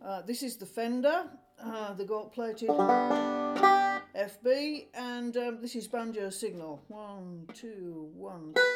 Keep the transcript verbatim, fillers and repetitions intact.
Uh, this is the Fender, uh, the gold-plated F B, and um, this is banjo signal. One, two, one.